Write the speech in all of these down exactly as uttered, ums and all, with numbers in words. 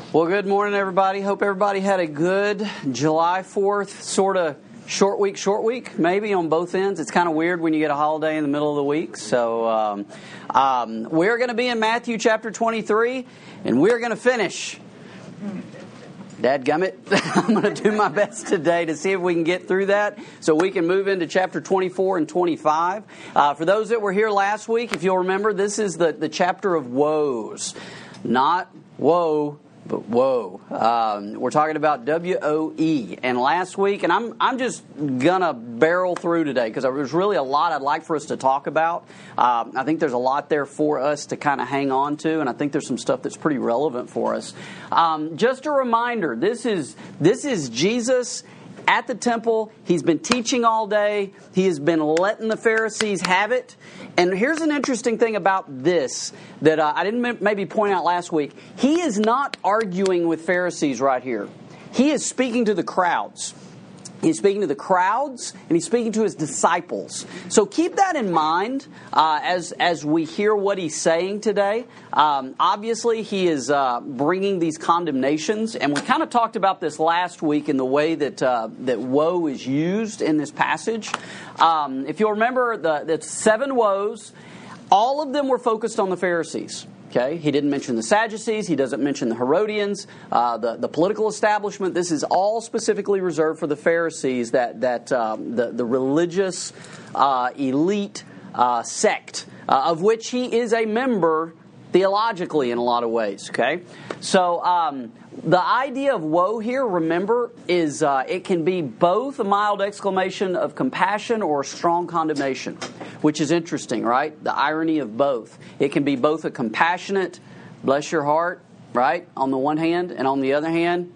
Well, good morning, everybody. Hope everybody had a good July fourth sort of short week, short week, maybe on both ends. It's kind of weird when you get a holiday in the middle of the week. So um, um, we're going to be in Matthew chapter twenty-three, and we're going to finish. Dadgummit, I'm going to do my best today to see if we can get through that so we can move into chapter twenty-four and twenty-five. Uh, for those that were here last week, if you'll remember, this is the, the chapter of woes. Not woe, but whoa. Um, we're talking about W O E. And last week, and I'm I'm just going to barrel through today because there's really a lot I'd like for us to talk about. Uh, I think there's a lot there for us to kind of hang on to, and I think there's some stuff that's pretty relevant for us. Um, just a reminder, this is this is Jesus at the temple. He's been teaching all day. He has been letting the Pharisees have it. And here's an interesting thing about this that uh, I didn't maybe point out last week. He is not arguing with Pharisees right here. He is speaking to the crowds. He's speaking to the crowds, and he's speaking to his disciples. So keep that in mind uh, as as we hear what he's saying today. Um, obviously, he is uh, bringing these condemnations, and we kind of talked about this last week in the way that uh, that woe is used in this passage. Um, if you'll remember, the, the seven woes, all of them were focused on the Pharisees. Okay, he didn't mention the Sadducees. He doesn't mention the Herodians, uh, the the political establishment. This is all specifically reserved for the Pharisees, that that um, the the religious uh, elite uh, sect uh, of which he is a member theologically in a lot of ways. Okay, so um, the idea of woe here, remember, is uh, it can be both a mild exclamation of compassion or a strong condemnation, which is interesting, right? The irony of both. It can be both a compassionate, bless your heart, right, on the one hand, and on the other hand,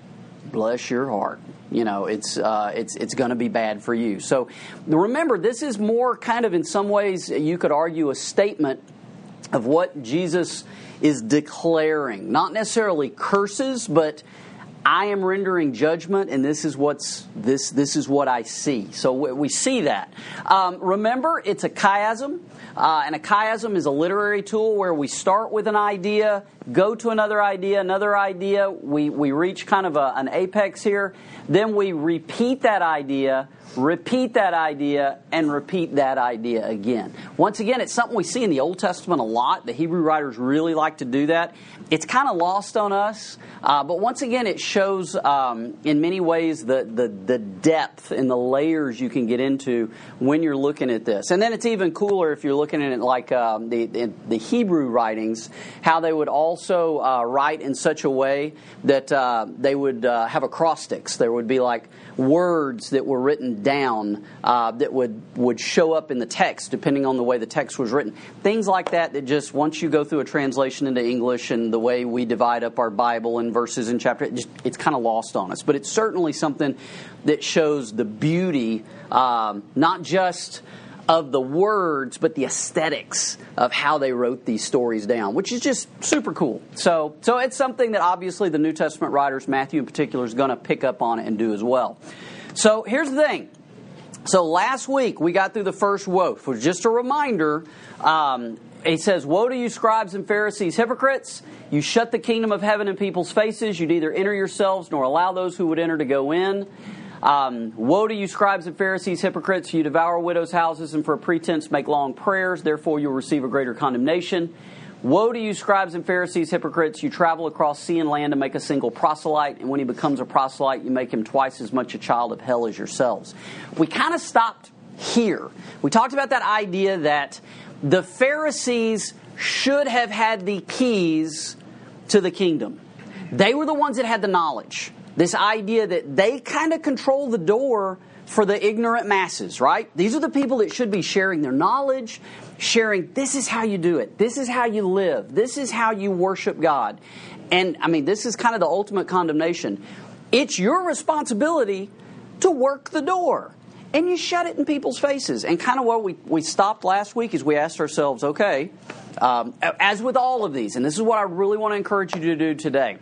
bless your heart. You know, it's uh, it's it's going to be bad for you. So remember, this is more kind of in some ways you could argue a statement of what Jesus is declaring. Not necessarily curses, but I am rendering judgment, and this is what's this this is what I see. So we see that. Um, remember, it's a chiasm, uh, and a chiasm is a literary tool where we start with an idea, go to another idea, another idea. We we reach kind of a, an apex here. Then we repeat that idea, repeat that idea, and repeat that idea again. Once again, it's something we see in the Old Testament a lot. The Hebrew writers really like to do that. It's kind of lost on us, uh, but once again, it shows um, in many ways the, the, the depth and the layers you can get into when you're looking at this. And then it's even cooler if you're looking at it like um, the, the, the Hebrew writings, how they would also uh, write in such a way that uh, they would uh, have acrostics. There would be like words that were written down uh, that would, would show up in the text depending on the way the text was written. Things like that that just once you go through a translation into English and the way we divide up our Bible in verses and chapters, it just, it's kind of lost on us. But it's certainly something that shows the beauty, um, not just of the words, but the aesthetics of how they wrote these stories down, which is just super cool. So so it's something that obviously the New Testament writers, Matthew in particular, is going to pick up on it and do as well. So here's the thing. So last week we got through the first woe. For just a reminder, um, it says, "Woe to you, scribes and Pharisees, hypocrites! You shut the kingdom of heaven in people's faces. You neither enter yourselves nor allow those who would enter to go in. Um, woe to you, scribes and Pharisees, hypocrites! You devour widows' houses and for a pretense make long prayers. Therefore you'll receive a greater condemnation. Woe to you, scribes and Pharisees, hypocrites! You travel across sea and land to make a single proselyte, and when he becomes a proselyte, you make him twice as much a child of hell as yourselves." We kind of stopped here. We talked about that idea that the Pharisees should have had the keys to the kingdom. They were the ones that had the knowledge. This idea that they kind of control the door for the ignorant masses, right? These are the people that should be sharing their knowledge, sharing, this is how you do it. This is how you live. This is how you worship God. And, I mean, this is kind of the ultimate condemnation. It's your responsibility to work the door. And you shut it in people's faces. And kind of what we, we stopped last week is we asked ourselves, okay, um, as with all of these, and this is what I really want to encourage you to do today.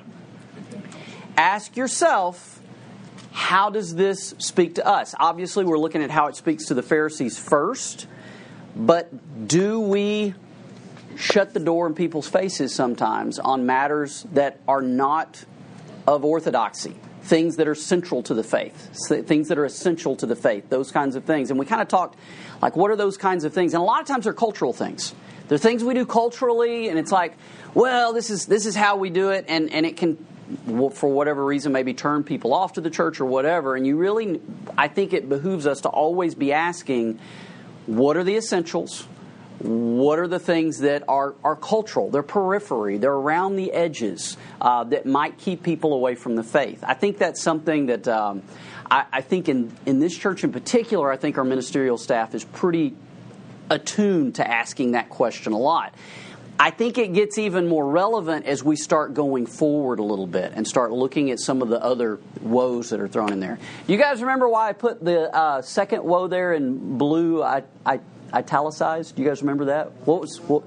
Ask yourself, how does this speak to us? Obviously, we're looking at how it speaks to the Pharisees first, but do we shut the door in people's faces sometimes on matters that are not of orthodoxy, things that are central to the faith, things that are essential to the faith, those kinds of things. And we kind of talked, like, what are those kinds of things? And a lot of times they're cultural things. They're things we do culturally, and it's like, well, this is this is how we do it, and, and it can, for whatever reason, maybe turn people off to the church or whatever. And you really, I think it behooves us to always be asking, what are the essentials? What are the things that are, are cultural? They're periphery. They're around the edges uh, that might keep people away from the faith. I think that's something that um, I, I think in, in this church in particular, I think our ministerial staff is pretty attuned to asking that question a lot. I think it gets even more relevant as we start going forward a little bit and start looking at some of the other woes that are thrown in there. You guys remember why I put the uh, second woe there in blue? I, I italicized. Do you guys remember that? What was? What?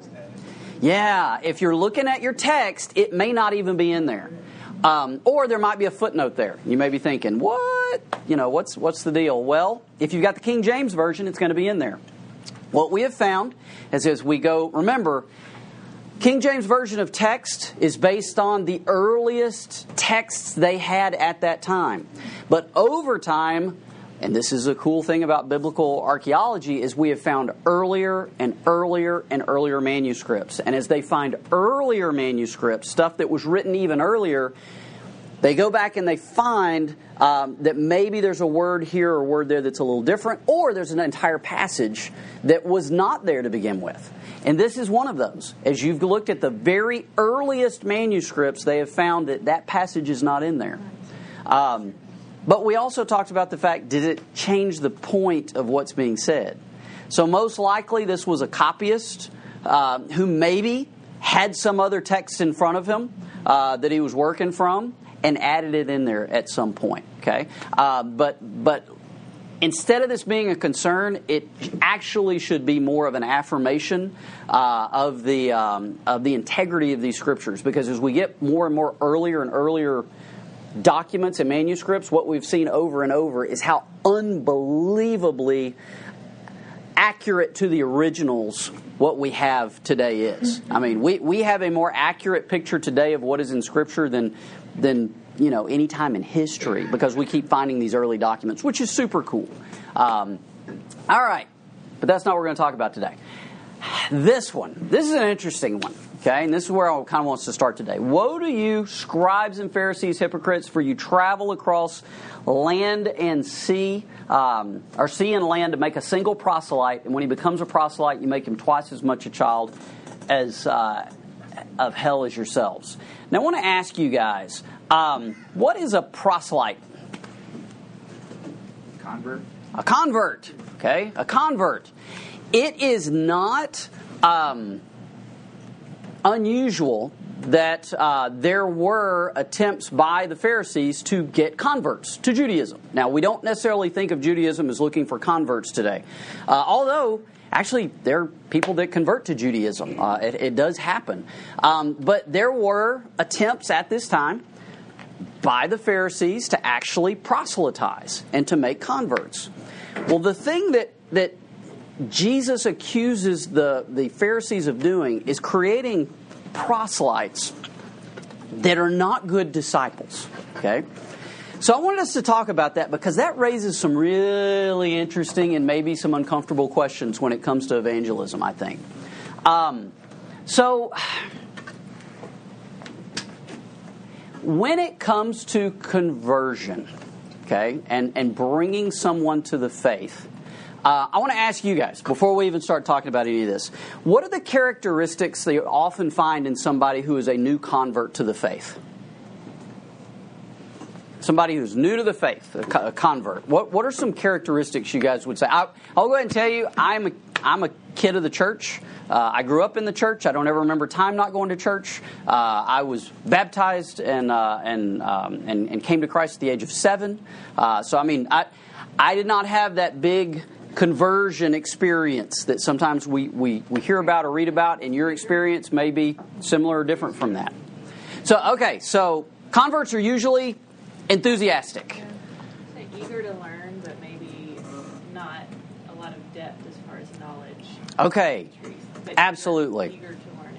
Yeah, if you're looking at your text, it may not even be in there, um, or there might be a footnote there. You may be thinking, "What? You know, what's what's the deal?" Well, if you've got the King James version, it's going to be in there. What we have found is as we go, remember, King James version of text is based on the earliest texts they had at that time, but over time. And this is a cool thing about biblical archaeology is we have found earlier and earlier and earlier manuscripts. And as they find earlier manuscripts, stuff that was written even earlier, they go back and they find um, that maybe there's a word here or a word there that's a little different, or there's an entire passage that was not there to begin with. And this is one of those. As you've looked at the very earliest manuscripts, they have found that that passage is not in there. Um But we also talked about the fact, did it change the point of what's being said? So most likely this was a copyist uh, who maybe had some other text in front of him uh, that he was working from and added it in there at some point. Okay, uh, but but instead of this being a concern, it actually should be more of an affirmation uh, of the um, of the integrity of these scriptures, because as we get more and more earlier and earlier documents and manuscripts, what we've seen over and over is how unbelievably accurate to the originals what we have today is. I mean, we, we have a more accurate picture today of what is in Scripture than than you know any time in history, because we keep finding these early documents, which is super cool. Um, all right, but that's not what we're going to talk about today. This one, this is an interesting one. Okay, and this is where I kind of want us to start today. Woe to you, scribes and Pharisees, hypocrites, for you travel across land and sea, um, or sea and land to make a single proselyte. And when he becomes a proselyte, you make him twice as much a child as uh, of hell as yourselves. Now, I want to ask you guys, um, what is a proselyte? Convert. A convert. Okay, a convert. It is not Um, unusual that uh, there were attempts by the Pharisees to get converts to Judaism. Now, we don't necessarily think of Judaism as looking for converts today. Uh, although, actually, there are people that convert to Judaism. Uh, it, it does happen. Um, but there were attempts at this time by the Pharisees to actually proselytize and to make converts. Well, the thing that, that Jesus accuses the, the Pharisees of doing is creating proselytes that are not good disciples. Okay? So I wanted us to talk about that because that raises some really interesting and maybe some uncomfortable questions when it comes to evangelism, I think. Um, so when it comes to conversion, okay, and, and bringing someone to the faith, Uh, I want to ask you guys, before we even start talking about any of this, what are the characteristics that you often find in somebody who is a new convert to the faith? Somebody who's new to the faith, a convert. What what are some characteristics you guys would say? I, I'll go ahead and tell you, I'm a, I'm a kid of the church. Uh, I grew up in the church. I don't ever remember time not going to church. Uh, I was baptized and uh, and, um, and and came to Christ at the age of seven. Uh, so I mean, I I did not have that big conversion experience that sometimes we, we, we hear about or read about, and your experience may be similar or different from that. So, okay, so converts are usually enthusiastic. Like eager to learn, but maybe not a lot of depth as far as knowledge. Okay, But absolutely. Eager, eager to learn.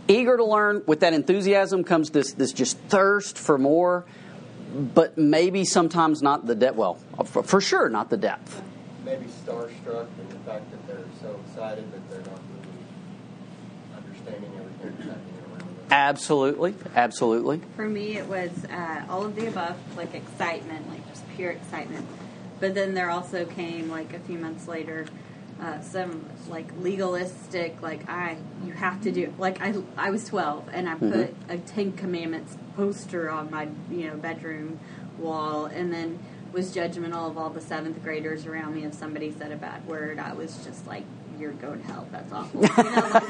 Eager to learn. With that enthusiasm comes this this just thirst for more, but maybe sometimes not the depth. Well, for, for sure, not the depth. Maybe starstruck in the fact that they're so excited that they're not really understanding everything that's happening around them. Absolutely, absolutely. For me, it was uh, all of the above, like excitement, like just pure excitement. But then there also came, like a few months later, uh, some like legalistic, like I, you have to do. Like I, I was twelve, and I put mm-hmm. a Ten Commandments poster on my, you know, bedroom wall, and then was judgmental of all the seventh graders around me. If somebody said a bad word, I was just like, "You're going to hell. That's awful." You know, like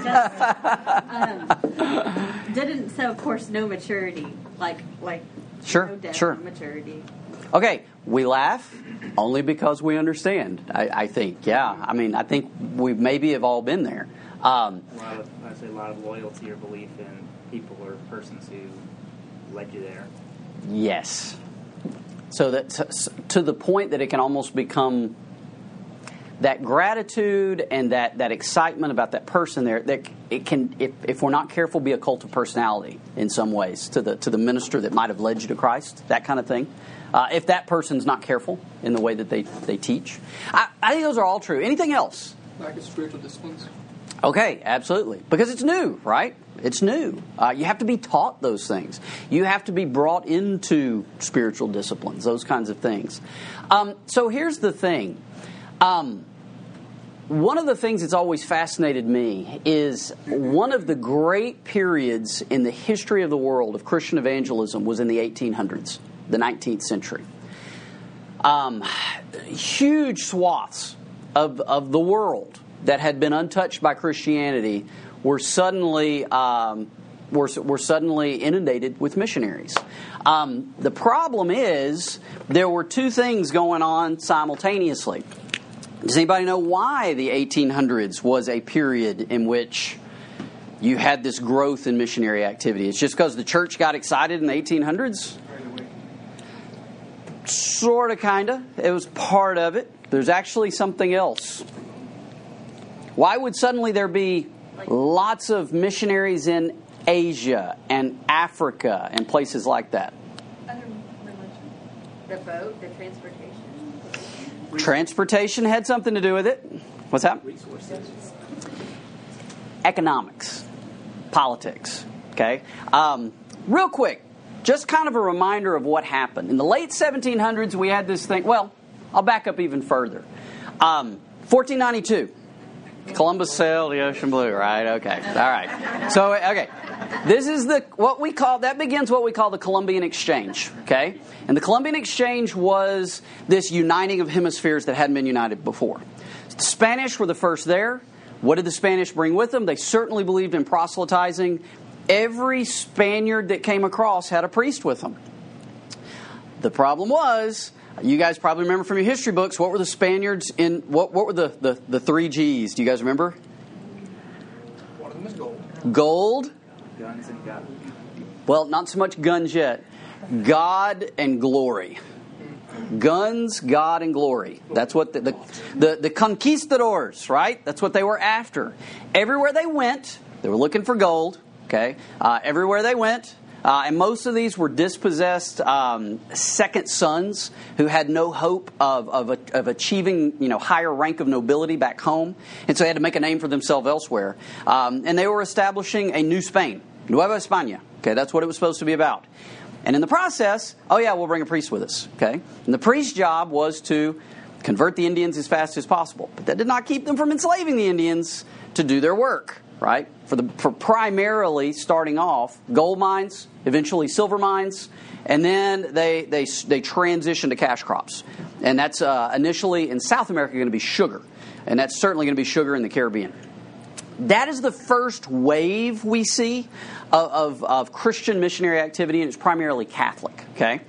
just, um, didn't so of course no maturity, like like sure, no depth, sure no maturity. Okay, we laugh only because we understand. I, I think, yeah. I mean, I think we maybe have all been there. Um, a lot of, I say, a lot of loyalty or belief in people or persons who led you there. Yes. So that to, to the point that it can almost become that gratitude and that, that excitement about that person there. That it can, if, if we're not careful, be a cult of personality in some ways to the to the minister that might have led you to Christ. That kind of thing. Uh, if that person's not careful in the way that they, they teach. I, I think those are all true. Anything else? Lack of spiritual disciplines. Okay, absolutely. Because it's new, right? It's new. Uh, you have to be taught those things. You have to be brought into spiritual disciplines, those kinds of things. Um, so here's the thing. Um, one of the things that's always fascinated me is one of the great periods in the history of the world of Christian evangelism was in the eighteen hundreds. The nineteenth century. Um, huge swaths of, of the world that had been untouched by Christianity were suddenly um, were, were suddenly inundated with missionaries. Um, the problem is there were two things going on simultaneously. Does anybody know why the eighteen hundreds was a period in which you had this growth in missionary activity? It's just because the church got excited in the eighteen hundreds? Sort of, kind of. It was part of it. There's actually something else. Why would suddenly there be lots of missionaries in Asia and Africa and places like that? Other religion. The boat, the transportation. Transportation had something to do with it. What's that? Resources. Economics. Politics. Okay? Um, real quick. Just kind of a reminder of what happened. In the late seventeen hundreds, we had this thing. Well, I'll back up even further. Um, fourteen ninety-two. Columbus sailed the ocean blue, right? Okay. All right. So, okay. This is the what we call, that begins what we call the Columbian Exchange. Okay? And the Columbian Exchange was this uniting of hemispheres that hadn't been united before. The Spanish were the first there. What did the Spanish bring with them? They certainly believed in proselytizing. Every Spaniard that came across had a priest with them. The problem was, you guys probably remember from your history books, what were the Spaniards in, what, what were the, the, the three G's? Do you guys remember? One of them is gold. Gold. Guns and God. Well, not so much guns yet. God and glory. Guns, God, and glory. That's what the, the, the, the conquistadors, right? That's what they were after. Everywhere they went, they were looking for gold. Okay, uh, everywhere they went, uh, and most of these were dispossessed um, second sons who had no hope of of, of achieving, you know, higher rank of nobility back home, and so they had to make a name for themselves elsewhere. Um, and they were establishing a new Spain, Nueva España. Okay, that's what it was supposed to be about. And in the process, oh yeah, we'll bring a priest with us. Okay, and the priest's job was to convert the Indians as fast as possible, but that did not keep them from enslaving the Indians to do their work. Right? For the for primarily starting off gold mines, eventually silver mines, and then they they they transition to cash crops, and that's uh, initially in South America going to be sugar, and that's certainly going to be sugar in the Caribbean. That is the first wave we see of, of, of Christian missionary activity, and it's primarily Catholic. Okay.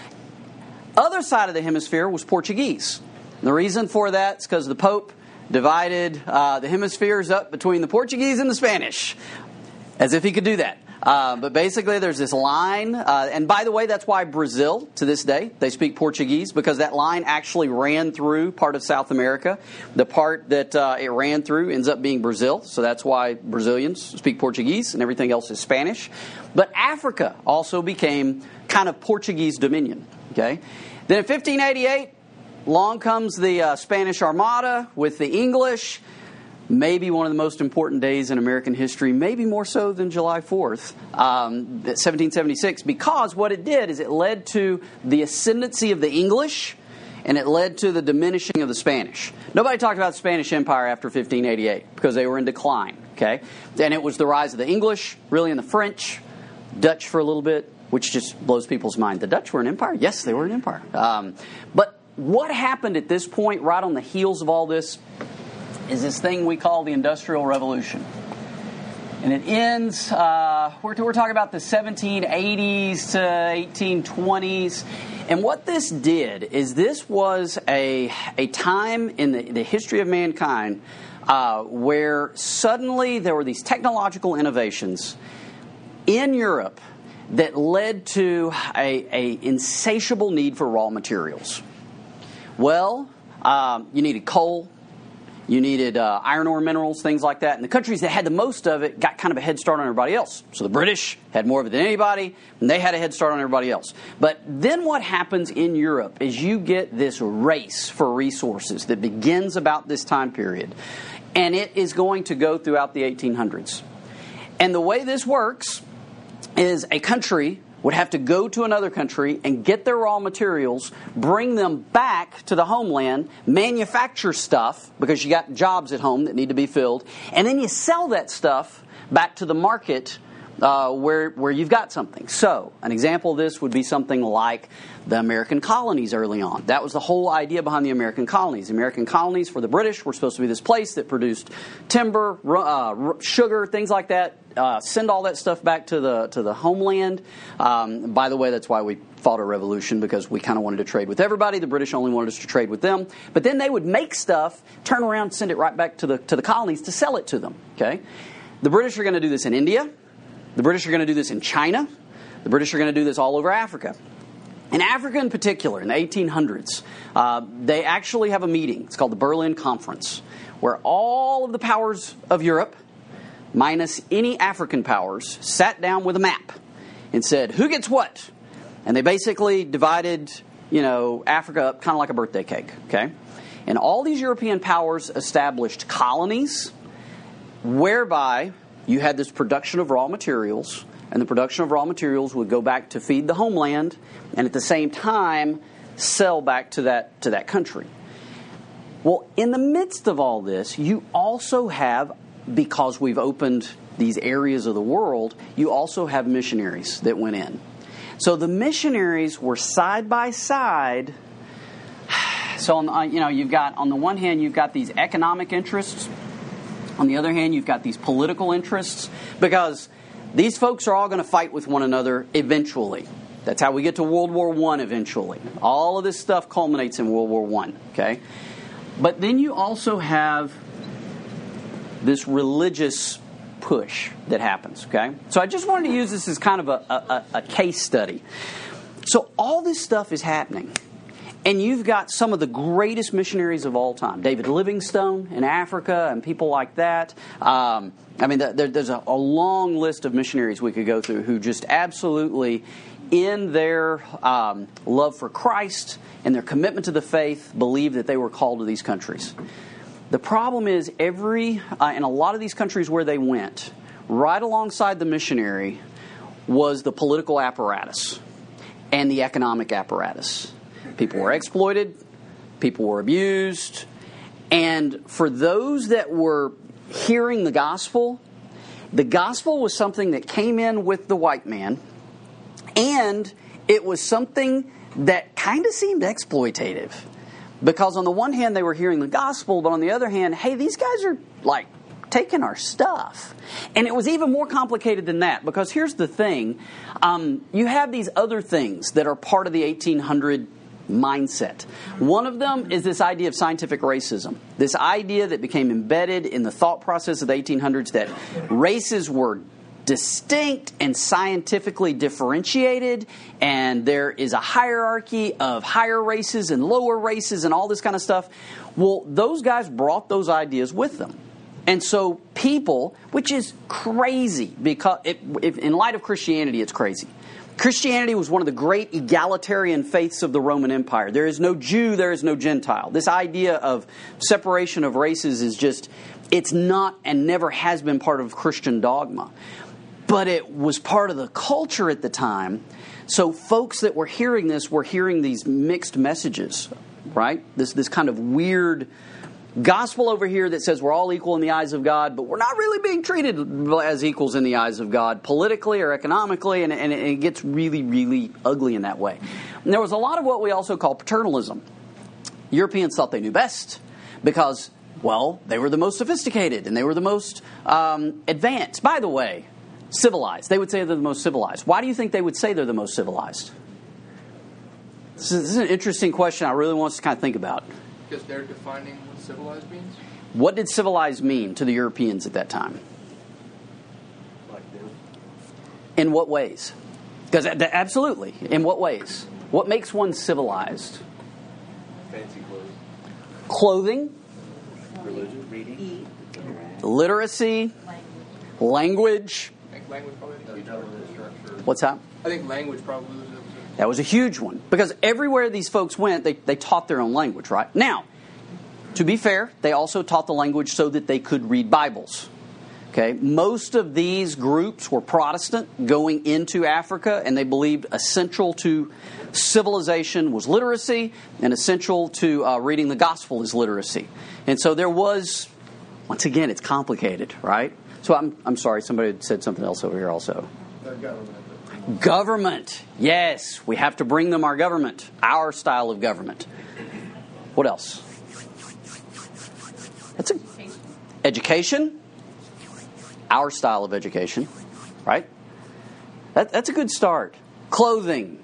Other side of the hemisphere was Portuguese. And the reason for that is because the Pope divided uh, the hemispheres up between the Portuguese and the Spanish, as if he could do that. Uh, but basically, there's this line. Uh, and by the way, that's why Brazil, to this day, they speak Portuguese, because that line actually ran through part of South America. The part that uh, it ran through ends up being Brazil. So that's why Brazilians speak Portuguese and everything else is Spanish. But Africa also became kind of Portuguese dominion. Okay. Then in fifteen eighty-eight, along comes the uh, Spanish Armada with the English. Maybe one of the most important days in American history, maybe more so than July fourth, um, seventeen seventy-six, because what it did is it led to the ascendancy of the English and it led to the diminishing of the Spanish. Nobody talked about the Spanish Empire after fifteen eighty-eight because they were in decline. Okay, and it was the rise of the English, really, and the French, Dutch for a little bit, which just blows people's mind. The Dutch were an empire? Yes, they were an empire. Um, but what happened at this point, right on the heels of all this, is this thing we call the Industrial Revolution. And it ends, uh, we're, we're talking about the seventeen eighties to eighteen twenties. And what this did is this was a, a time in the, the history of mankind uh, where suddenly there were these technological innovations in Europe that led to a, a insatiable need for raw materials. Well, um, you needed coal. You needed uh, iron ore minerals, things like that. And the countries that had the most of it got kind of a head start on everybody else. So the British had more of it than anybody, and they had a head start on everybody else. But then what happens in Europe is you get this race for resources that begins about this time period. And it is going to go throughout the eighteen hundreds. And the way this works is a country would have to go to another country and get their raw materials, bring them back to the homeland, manufacture stuff, because you got jobs at home that need to be filled, and then you sell that stuff back to the market uh, where where you've got something. So, an example of this would be something like the American colonies early on. That was the whole idea behind the American colonies. The American colonies for the British were supposed to be this place that produced timber, uh, sugar, things like that. Uh, send all that stuff back to the to the homeland. Um, by the way, that's why we fought a revolution, because we kind of wanted to trade with everybody. The British only wanted us to trade with them. But then they would make stuff, turn around, send it right back to the to the colonies to sell it to them. Okay, the British are going to do this in India. The British are going to do this in China. The British are going to do this all over Africa. In Africa in particular, in the eighteen hundreds, uh, they actually have a meeting. It's called the Berlin Conference, where all of the powers of Europe, minus any African powers, sat down with a map and said, who gets what? And they basically divided, you know, Africa up kind of like a birthday cake, okay? And all these European powers established colonies whereby you had this production of raw materials, and the production of raw materials would go back to feed the homeland, and at the same time sell back to that to that country. Well, in the midst of all this, you also have, because we've opened these areas of the world, you also have missionaries that went in. So the missionaries were side by side. So on the, you know, you've got, on the one hand, you've got these economic interests. On the other hand, you've got these political interests, because these folks are all going to fight with one another eventually. That's how we get to World War One eventually. All of this stuff culminates in World War One. Okay, but then you also have this religious push that happens. Okay, so I just wanted to use this as kind of a, a, a case study. So all this stuff is happening. And you've got some of the greatest missionaries of all time. David Livingstone in Africa and people like that. Um, I mean, there, there's a, a long list of missionaries we could go through who just absolutely, in their um, love for Christ and their commitment to the faith, believed that they were called to these countries. The problem is, every uh, in a lot of these countries where they went, right alongside the missionary was the political apparatus and the economic apparatus. People were exploited, people were abused, and for those that were hearing the gospel, the gospel was something that came in with the white man, and it was something that kind of seemed exploitative. Because on the one hand, they were hearing the gospel, but on the other hand, hey, these guys are like taking our stuff. And it was even more complicated than that, because here's the thing. Um, you have these other things that are part of the eighteen hundred mindset. One of them is this idea of scientific racism. This idea that became embedded in the thought process of the eighteen hundreds that races were distinct and scientifically differentiated, and there is a hierarchy of higher races and lower races and all this kind of stuff. Well, those guys brought those ideas with them. And so people, which is crazy, because it, if, in light of Christianity, it's crazy. Christianity was one of the great egalitarian faiths of the Roman Empire. There is no Jew, there is no Gentile. This idea of separation of races is just, it's not and never has been part of Christian dogma. But it was part of the culture at the time. So folks that were hearing this were hearing these mixed messages, right? This this kind of weird gospel over here that says we're all equal in the eyes of God, but we're not really being treated as equals in the eyes of God politically or economically, and, and it gets really, really ugly in that way. And there was a lot of what we also call paternalism. Europeans thought they knew best because, well, they were the most sophisticated and they were the most um, advanced. By the way, civilized. They would say they're the most civilized. Why do you think they would say they're the most civilized? This is, this is an interesting question I really want us to kind of think about. Because they're defining what civilized means? What did civilized mean to the Europeans at that time? Like this. In what ways? Because absolutely, in what ways? What makes one civilized? Fancy clothes. Clothing, Religion, reading. Eat, interact, literacy, language. I think language probably The is government structure. What's that? I think language probably was That was a huge one. Because everywhere these folks went, they, they taught their own language, right? Now, to be fair, they also taught the language so that they could read Bibles. Okay, most of these groups were Protestant going into Africa, and they believed essential to civilization was literacy, and essential to uh, reading the gospel is literacy. And so there was, once again, it's complicated, right? So I'm I'm sorry, somebody said something else over here also. The government. Government. Yes, we have to bring them our government, our style of government. What else? That's a education. Our style of education, right? That, that's a good start. Clothing,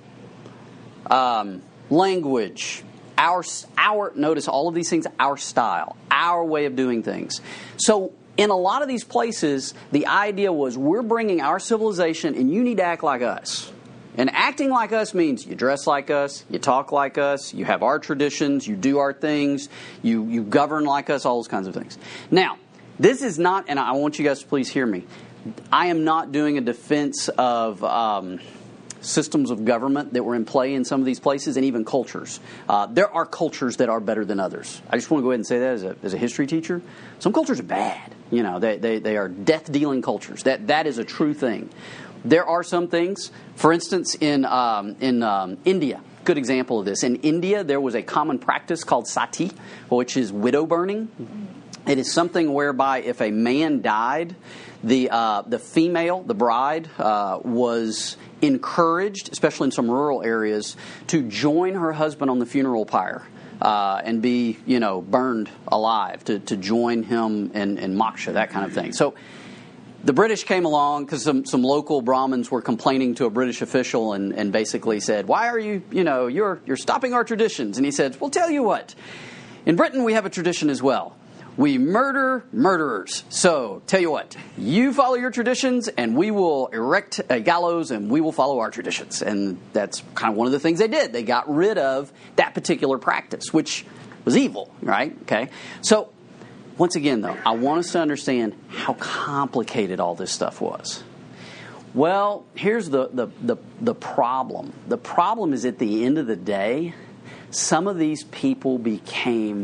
um, language, our our. Notice all of these things. Our style, our way of doing things. So in a lot of these places, the idea was we're bringing our civilization, and you need to act like us. And acting like us means you dress like us, you talk like us, you have our traditions, you do our things, you you govern like us, all those kinds of things. Now, this is not, and I want you guys to please hear me, I am not doing a defense of um, systems of government that were in play in some of these places, and even cultures. Uh, there are cultures that are better than others. I just want to go ahead and say that as a, as a history teacher. Some cultures are bad. You know, they, they, they are death-dealing cultures. That That is a true thing. There are some things, for instance, in um, in um, India, good example of this. In India, there was a common practice called sati, which is widow burning. It is something whereby if a man died, the uh, the female, the bride, uh, was encouraged, especially in some rural areas, to join her husband on the funeral pyre uh, and be, you know, burned alive, to, to join him in, in moksha, that kind of thing. So the British came along because some, some local Brahmins were complaining to a British official and, and basically said, why are you, you know, you're you're stopping our traditions. And he said, well, tell you what, in Britain we have a tradition as well. We murder murderers. So, tell you what, you follow your traditions and we will erect a gallows and we will follow our traditions. And that's kind of one of the things they did. They got rid of that particular practice, which was evil, right? Okay. So, once again, though, I want us to understand how complicated all this stuff was. Well, here's the, the, the, the problem. The problem is at the end of the day, some of these people became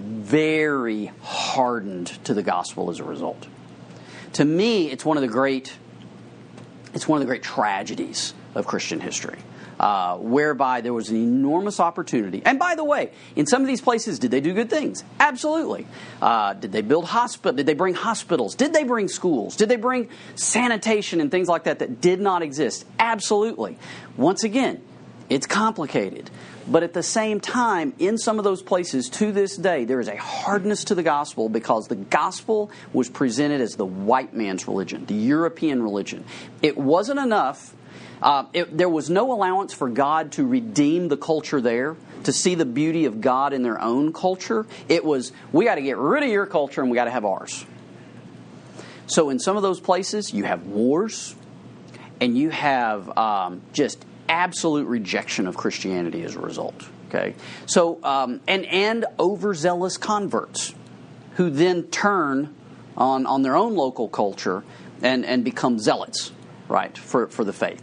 very hardened to the gospel as a result. To me, it's one of the great, it's one of the great tragedies of Christian history, uh, whereby there was an enormous opportunity. And by the way, in some of these places, did they do good things? Absolutely. Uh, did they build hospital? Did they bring hospitals? Did they bring schools? Did they bring sanitation and things like that that did not exist? Absolutely. Once again, it's complicated. But at the same time, in some of those places, to this day, there is a hardness to the gospel because the gospel was presented as the white man's religion, the European religion. It wasn't enough. Uh, it, there was no allowance for God to redeem the culture there, to see the beauty of God in their own culture. It was, we got to get rid of your culture and we got to have ours. So in some of those places, you have wars, and you have um, just absolute rejection of Christianity as a result. Okay, so um, and and overzealous converts who then turn on on their own local culture and and become zealots, right, for for the faith.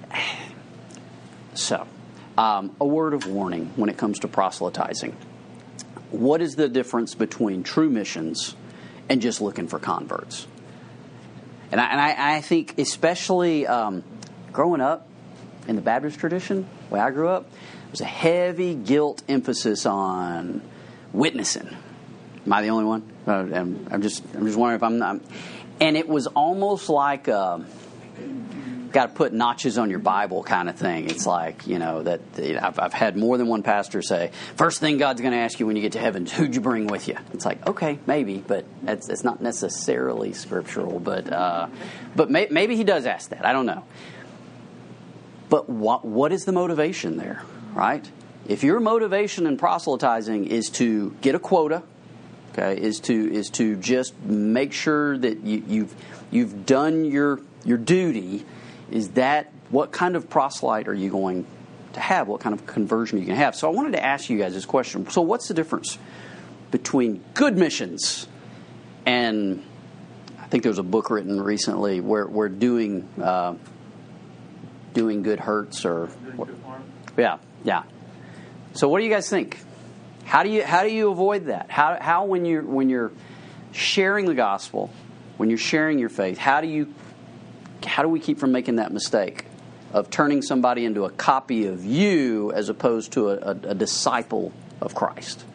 So, um, a word of warning when it comes to proselytizing. What is the difference between true missions and just looking for converts? And I, and I, I think especially um, growing up in the Baptist tradition, the way I grew up, there's a heavy guilt emphasis on witnessing. Am I the only one? Uh, I'm, I'm just I'm just wondering if I'm not. And it was almost like uh, got to put notches on your Bible kind of thing. It's like, you know, that you know, I've, I've had more than one pastor say, first thing God's going to ask you when you get to heaven, who'd you bring with you? It's like, okay, maybe, but it's, it's not necessarily scriptural. But uh, but may, maybe he does ask that. I don't know. But what what is the motivation there, right? If your motivation in proselytizing is to get a quota, okay, is to is to just make sure that you, you've you've done your your duty, is that what kind of proselyte are you going to have? What kind of conversion are you going to have? So I wanted to ask you guys this question. So what's the difference between good missions and, I think there was a book written recently where where doing uh, doing good hurts or what, yeah yeah. So what do you guys think? How do you how do you avoid that? How how when you when you're sharing the gospel, when you're sharing your faith, how do you how do we keep from making that mistake of turning somebody into a copy of you as opposed to a, a, a disciple of Christ?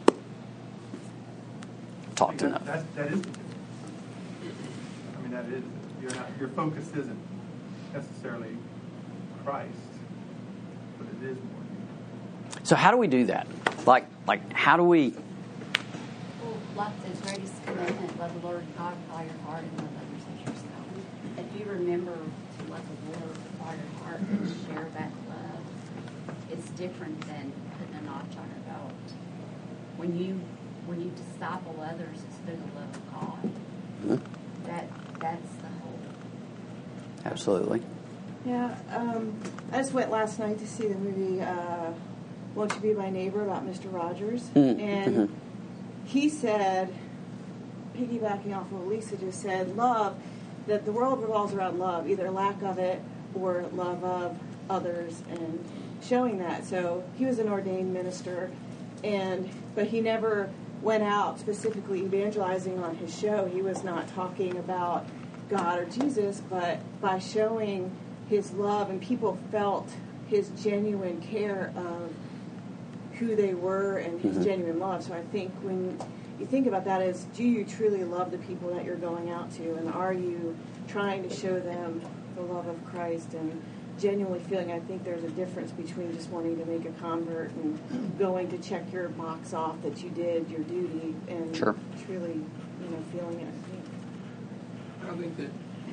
Talk to enough. That, that is. I mean, that is. You're not. Your focus isn't necessarily Christ, but it is more. So how do we do that? Like, like how do we? Well, like the greatest commandment, love the Lord God with all your heart and love others as yourself. If you remember to love the Lord with all your heart and share that love, it's different than putting a notch on your belt. When you when you disciple others, it's through the love of God. Mm-hmm. That that's the whole. Absolutely. Yeah, um, I just went last night to see the movie uh, Won't You Be My Neighbor about Mister Rogers. Mm-hmm. And he said, piggybacking off of what Lisa just said, love, that the world revolves around love, either lack of it or love of others and showing that. So he was an ordained minister, and but he never went out specifically evangelizing on his show. He was not talking about God or Jesus, but by showing his love, and people felt his genuine care of who they were and his mm-hmm. genuine love. So I think when you think about that is, do you truly love the people that you're going out to, and are you trying to show them the love of Christ and genuinely feeling? I think there's a difference between just wanting to make a convert and going to check your box off that you did your duty and sure. truly, you know, feeling it. I think. I don't think that.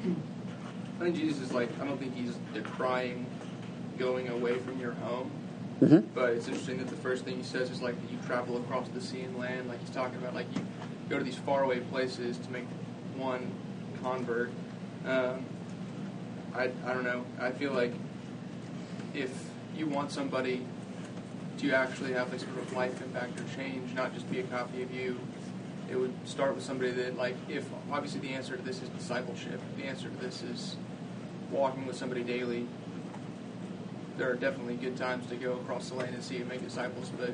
I think Jesus is like, I don't think he's decrying going away from your home. Mm-hmm. But it's interesting that the first thing he says is like that you travel across the sea and land. Like he's talking about like you go to these faraway places to make one convert. Um, I, I don't know. I feel like if you want somebody to actually have like sort of life impact or change, not just be a copy of you, it would start with somebody that, like, if obviously the answer to this is discipleship, the answer to this is walking with somebody daily. There are definitely good times to go across the land and see and make disciples, but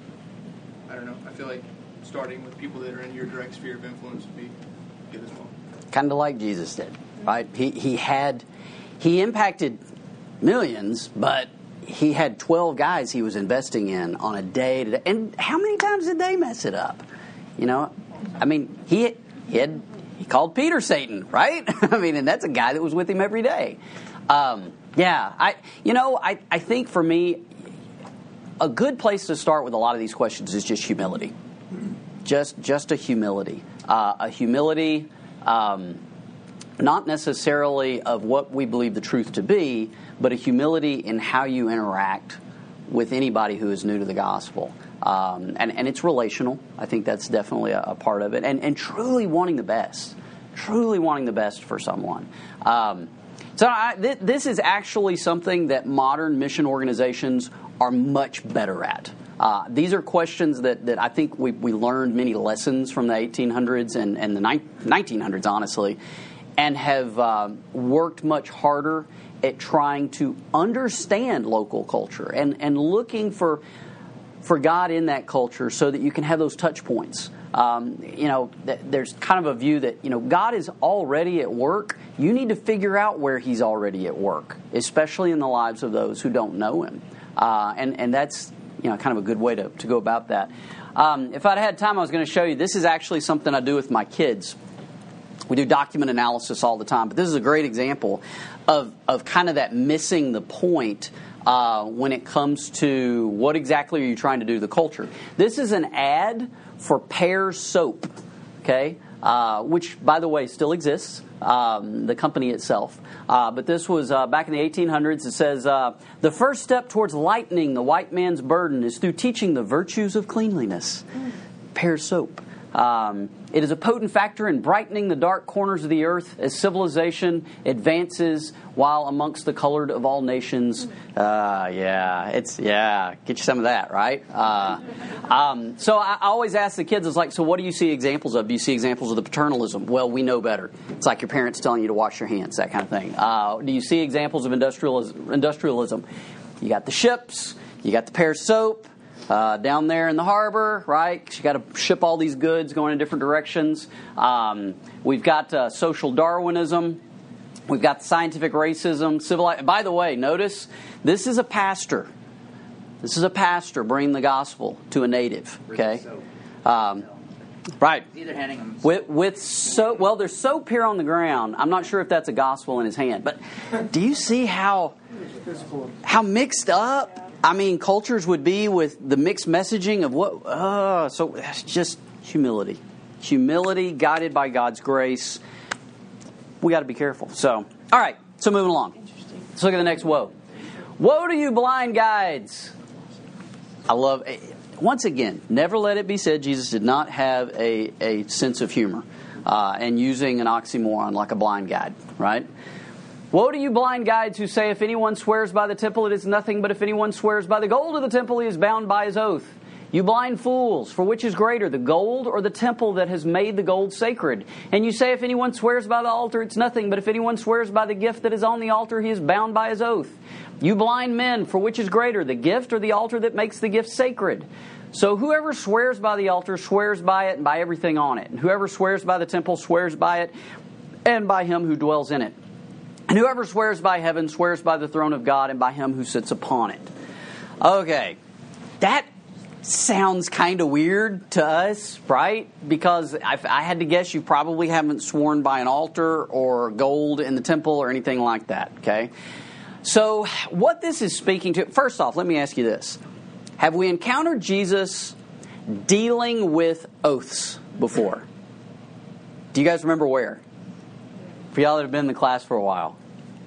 I don't know. I feel like starting with people that are in your direct sphere of influence would be good as well. Kind of like Jesus did, right? He he had he impacted millions, but he had twelve guys he was investing in on a day to day. And how many times did they mess it up? You know, I mean, he he had he called Peter Satan, right? I mean, and that's a guy that was with him every day. Um, yeah, I you know, I, I think for me, a good place to start with a lot of these questions is just humility. Just just a humility, uh, a humility, um, not necessarily of what we believe the truth to be, but a humility in how you interact with anybody who is new to the gospel. Um, and, and it's relational. I think that's definitely a, a part of it. And, and truly wanting the best. truly wanting the best for someone. Um, so I, th- this is actually something that modern mission organizations are much better at. Uh, these are questions that, that I think we, we learned many lessons from the eighteen hundreds and, and the nineteen hundreds, honestly, and have uh, worked much harder at trying to understand local culture and, and looking for for God in that culture so that you can have those touch points. Um, you know, th- there's kind of a view that, you know, God is already at work. You need to figure out where He's already at work, especially in the lives of those who don't know Him. Uh, and, and that's, you know, kind of a good way to, to go about that. Um, if I'd had time, I was going to show you, this is actually something I do with my kids. We do document analysis all the time, but this is a great example of, of kind of that missing the point uh, when it comes to what exactly are you trying to do to the culture. This is an ad for Pear soap, okay, uh, which, by the way, still exists, um, the company itself. Uh, but this was uh, back in the eighteen hundreds. It says, uh, the first step towards lightening the white man's burden is through teaching the virtues of cleanliness. Mm. Pear soap. Um, it is a potent factor in brightening the dark corners of the earth as civilization advances while amongst the colored of all nations. Uh, yeah, it's, yeah, get you some of that, right? Uh, um, so I, I always ask the kids, it's like, so what do you see examples of? Do you see examples of the paternalism? Well, we know better. It's like your parents telling you to wash your hands, that kind of thing. Uh, do you see examples of industrialism? industrialism? You got the ships, you got the Pear soap. Uh, down there in the harbor, right? 'Cause you got to ship all these goods going in different directions. Um, we've got uh, social Darwinism. We've got scientific racism. Civil. By the way, notice this is a pastor. This is a pastor bringing the gospel to a native. Okay, um, right. Either handing them with with soap. Well, there's soap here on the ground. I'm not sure if that's a gospel in his hand, but do you see how how mixed up? I mean, cultures would be with the mixed messaging of what, uh, so it's just humility. Humility guided by God's grace. We got to be careful. So, all right, so moving along. Let's look at the next woe. Woe to you blind guides. I love, once again, never let it be said Jesus did not have a, a sense of humor uh, and using an oxymoron like a blind guide, right? Woe to you blind guides who say, if anyone swears by the temple, it is nothing, but if anyone swears by the gold of the temple, he is bound by his oath. You blind fools, for which is greater, the gold or the temple that has made the gold sacred? And you say, if anyone swears by the altar, it's nothing, but if anyone swears by the gift that is on the altar, he is bound by his oath. You blind men, for which is greater, the gift or the altar that makes the gift sacred? So whoever swears by the altar swears by it and by everything on it. And whoever swears by the temple swears by it and by him who dwells in it. And whoever swears by heaven swears by the throne of God and by him who sits upon it. Okay, that sounds kind of weird to us, right? Because I, I had to guess you probably haven't sworn by an altar or gold in the temple or anything like that, okay? So what this is speaking to, first off, let me ask you this. Have we encountered Jesus dealing with oaths before? Do you guys remember where? For y'all that have been in the class for a while.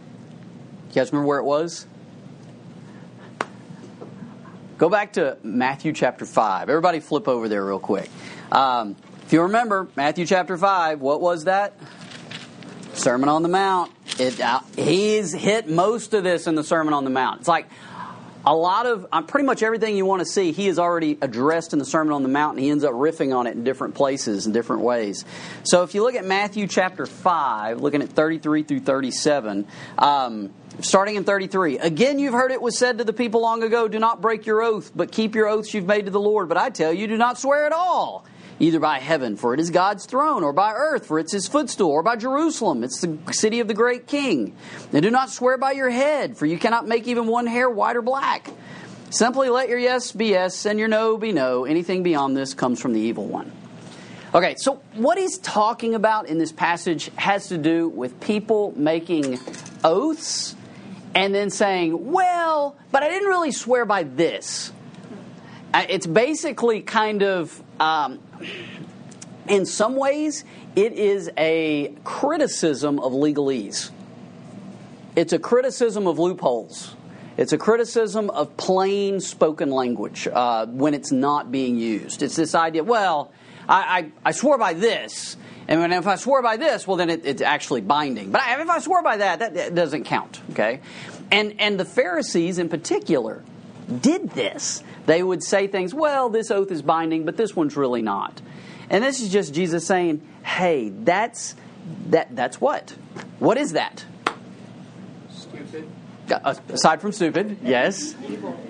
You guys remember where it was? Go back to Matthew chapter five. Everybody flip over there real quick. Um, if you remember, Matthew chapter five, what was that? Sermon on the Mount. It, uh, he's hit most of this in the Sermon on the Mount. It's like a lot of, uh, pretty much everything you want to see, he has already addressed in the Sermon on the Mount, and he ends up riffing on it in different places, in different ways. So if you look at Matthew chapter five, looking at thirty-three through thirty-seven, um, starting in thirty-three, again you've heard it was said to the people long ago, do not break your oath, but keep your oaths you've made to the Lord. But I tell you, do not swear at all, either by heaven, for it is God's throne, or by earth, for it's his footstool, or by Jerusalem, it's the city of the great king. And do not swear by your head, for you cannot make even one hair white or black. Simply let your yes be yes, and your no be no. Anything beyond this comes from the evil one. Okay, so what he's talking about in this passage has to do with people making oaths and then saying, well, but I didn't really swear by this. It's basically kind of, um, in some ways, it is a criticism of legalese. It's a criticism of loopholes. It's a criticism of plain spoken language uh, when it's not being used. It's this idea, well, I, I, I swore by this. And when, if I swore by this, well, then it, it's actually binding. But I, if I swore by that, that, that doesn't count, okay? And and the Pharisees in particular did this. They would say things, well, this oath is binding, but this one's really not. And this is just Jesus saying, hey, that's that that's what? What is that? Stupid. Uh, aside from stupid, yes. Evil.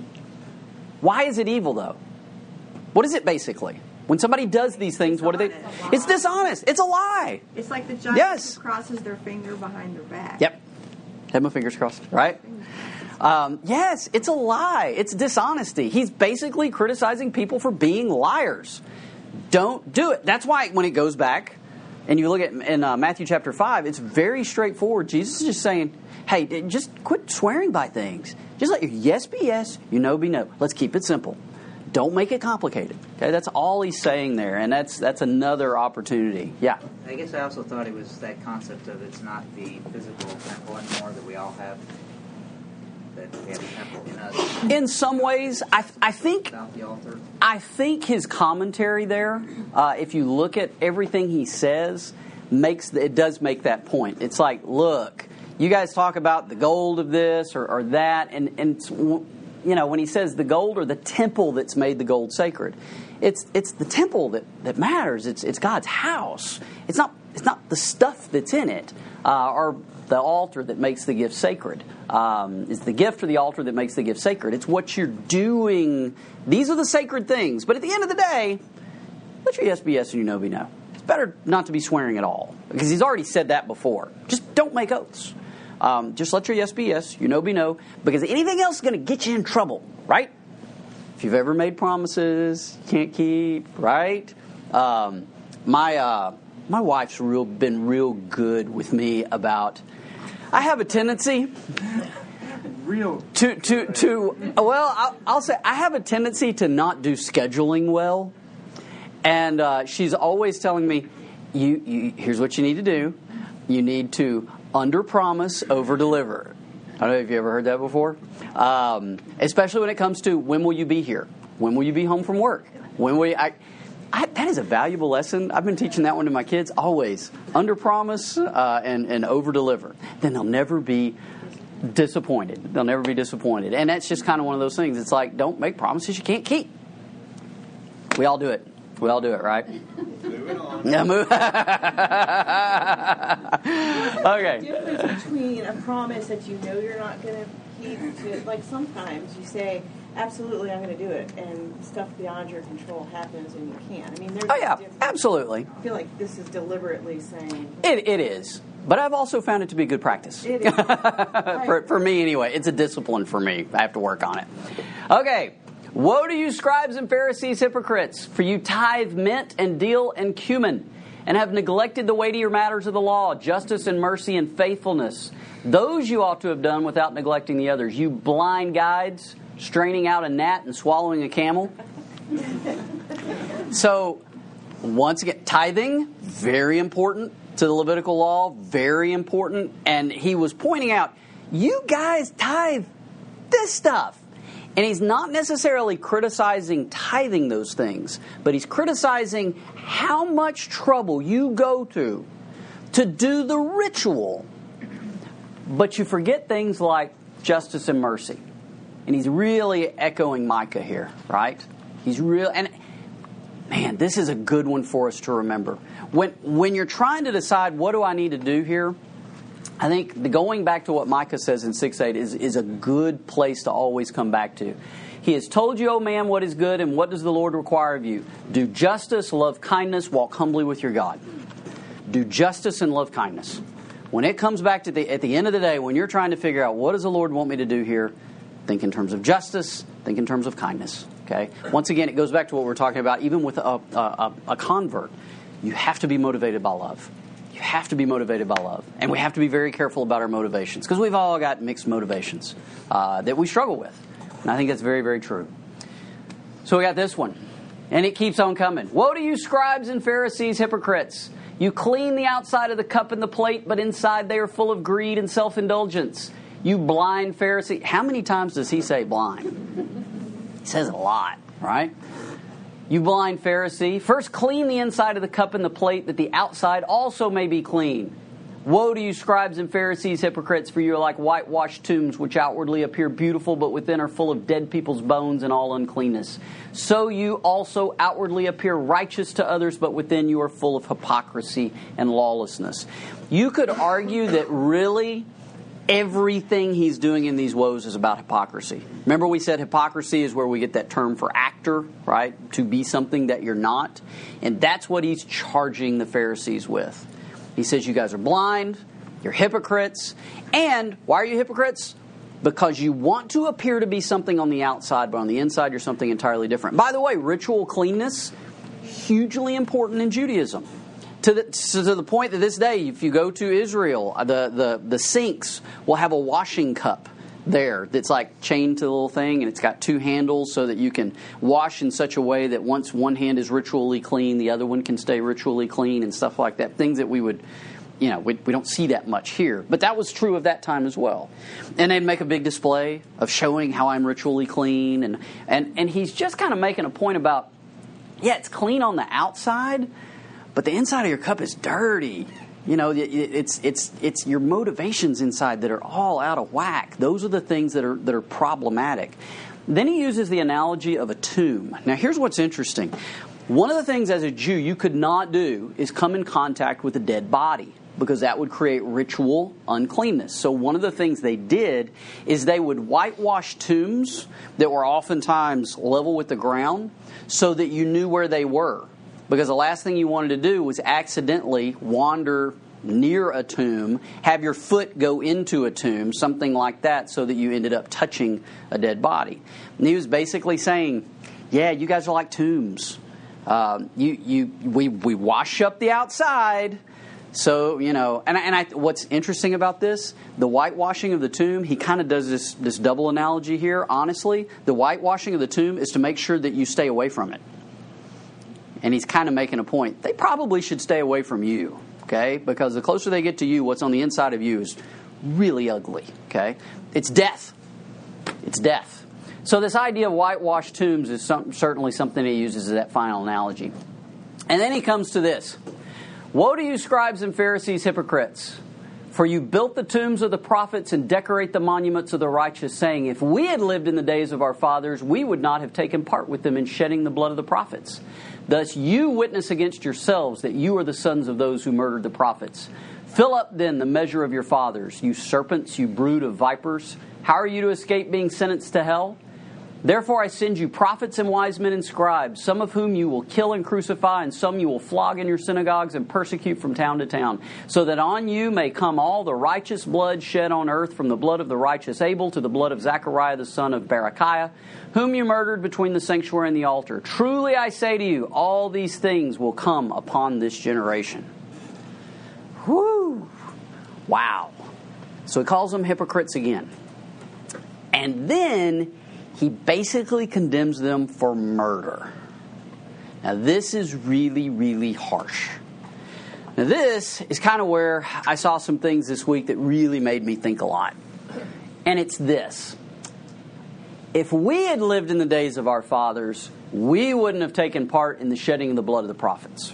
Why is it evil, though? What is it basically? When somebody does these things, what do they... It's dishonest. It's a lie. It's like the giant Yes. who crosses their finger behind their back. Yep. Have my fingers crossed, right? Um, yes, it's a lie. It's dishonesty. He's basically criticizing people for being liars. Don't do it. That's why when it goes back, and you look at in uh, Matthew chapter five, it's very straightforward. Jesus is just saying, hey, just quit swearing by things. Just let your yes be yes, your no be no. Let's keep it simple. Don't make it complicated. Okay, that's all he's saying there, and that's that's another opportunity. Yeah. I guess I also thought it was that concept of it's not the physical temple anymore that we all have. That we have a temple in us. In some ways, I I think Without the altar. I think his commentary there, uh, if you look at everything he says, makes it does make that point. It's like, look, you guys talk about the gold of this or, or that, and and. It's, you know, when he says the gold or the temple that's made the gold sacred, it's it's the temple that, that matters. It's it's God's house. It's not it's not the stuff that's in it uh, or the altar that makes the gift sacred. Um, it's the gift or the altar that makes the gift sacred. It's what you're doing. These are the sacred things. But at the end of the day, let your yes be yes and your no be no. It's better not to be swearing at all because he's already said that before. Just don't make oaths. Um, just let your yes be yes, your no be no, because anything else is going to get you in trouble, right? If you've ever made promises you can't keep, right? Um, my uh, my wife's real been real good with me about. I have a tendency Real to to to. Well, I'll, I'll say I have a tendency to not do scheduling well, and uh, she's always telling me, "You, you here's what you need to do. You need to." Under promise, over deliver. I don't know if you ever heard that before. Um, especially when it comes to when will you be here? When will you be home from work? When will you? I, I, that is a valuable lesson. I've been teaching that one to my kids always. Under promise uh, and and over deliver. Then they'll never be disappointed. They'll never be disappointed. And that's just kind of one of those things. It's like don't make promises you can't keep. We all do it. We all do it, right? Moving on. Yeah, move. Okay. The difference between a promise that you know you're not going to keep to, like sometimes you say, absolutely, I'm going to do it, and stuff beyond your control happens and you can't. I mean, there's Oh, yeah, a difference. absolutely. I feel like this is deliberately saying. It, it is. But I've also found it to be good practice. It is. for, for me, anyway. It's a discipline for me. I have to work on it. Okay. Woe to you, scribes and Pharisees, hypocrites, for you tithe mint and dill and cumin, and have neglected the weightier matters of the law, justice and mercy and faithfulness. Those you ought to have done without neglecting the others. You blind guides, straining out a gnat and swallowing a camel. So, once again, tithing, very important to the Levitical law, very important. And he was pointing out, you guys tithe this stuff. And he's not necessarily criticizing tithing those things, but he's criticizing how much trouble you go to to do the ritual. But you forget things like justice and mercy. And he's really echoing Micah here, right? He's real, and man, this is a good one for us to remember. When when you're trying to decide what do I need to do here, I think the going back to what Micah says in six eight is, is a good place to always come back to. He has told you, O man, what is good, and what does the Lord require of you? Do justice, love kindness, walk humbly with your God. Do justice and love kindness. When it comes back to the at the end of the day, when you're trying to figure out what does the Lord want me to do here, think in terms of justice, think in terms of kindness. Okay. Once again, it goes back to what we're talking about, even with a, a, a convert. You have to be motivated by love. You have to be motivated by love. And we have to be very careful about our motivations because we've all got mixed motivations uh, that we struggle with. And I think that's very, very true. So we got this one. And it keeps on coming. Woe to you, scribes and Pharisees, hypocrites! You clean the outside of the cup and the plate, but inside they are full of greed and self-indulgence. You blind Pharisee. How many times does he say blind? He says a lot, right? You blind Pharisee, first clean the inside of the cup and the plate, that the outside also may be clean. Woe to you, scribes and Pharisees, hypocrites, for you are like whitewashed tombs, which outwardly appear beautiful, but within are full of dead people's bones and all uncleanness. So you also outwardly appear righteous to others, but within you are full of hypocrisy and lawlessness. You could argue that really everything he's doing in these woes is about hypocrisy. Remember we said hypocrisy is where we get that term for actor, right? To be something that you're not. And that's what he's charging the Pharisees with. He says you guys are blind, you're hypocrites, and why are you hypocrites? Because you want to appear to be something on the outside, but on the inside you're something entirely different. By the way, ritual cleanness, hugely important in Judaism. To the, to the point that this day, if you go to Israel, the, the, the sinks will have a washing cup there that's like chained to the little thing, and it's got two handles so that you can wash in such a way that once one hand is ritually clean, the other one can stay ritually clean and stuff like that. Things that we would, you know, we, we don't see that much here. But that was true of that time as well. And they'd make a big display of showing how I'm ritually clean. And, and, and he's just kind of making a point about, yeah, it's clean on the outside, but the inside of your cup is dirty. You know, it's it's it's your motivations inside that are all out of whack. Those are the things that are that are problematic. Then he uses the analogy of a tomb. Now, here's what's interesting. One of the things as a Jew you could not do is come in contact with a dead body, because that would create ritual uncleanness. So one of the things they did is they would whitewash tombs that were oftentimes level with the ground so that you knew where they were. Because the last thing you wanted to do was accidentally wander near a tomb, have your foot go into a tomb, something like that, so that you ended up touching a dead body. And he was basically saying, yeah, you guys are like tombs. Uh, you, you, we, we wash up the outside. So, you know, and, and I, what's interesting about this, the whitewashing of the tomb, he kind of does this, this double analogy here, honestly. The whitewashing of the tomb is to make sure that you stay away from it. And he's kind of making a point. They probably should stay away from you, okay? Because the closer they get to you, what's on the inside of you is really ugly, okay? It's death. It's death. So this idea of whitewashed tombs is some, certainly something he uses as that final analogy. And then he comes to this. Woe to you, scribes and Pharisees, hypocrites! For you built the tombs of the prophets and decorate the monuments of the righteous, saying, if we had lived in the days of our fathers, we would not have taken part with them in shedding the blood of the prophets. Thus you witness against yourselves that you are the sons of those who murdered the prophets. Fill up then the measure of your fathers, you serpents, you brood of vipers. How are you to escape being sentenced to hell? Therefore I send you prophets and wise men and scribes, some of whom you will kill and crucify, and some you will flog in your synagogues and persecute from town to town, so that on you may come all the righteous blood shed on earth, from the blood of the righteous Abel to the blood of Zechariah the son of Berechiah, whom you murdered between the sanctuary and the altar. Truly I say to you, all these things will come upon this generation. Whew! Wow. So he calls them hypocrites again. And then he basically condemns them for murder. Now this is really, really harsh. Now this is kind of where I saw some things this week that really made me think a lot. And it's this. If we had lived in the days of our fathers, we wouldn't have taken part in the shedding of the blood of the prophets.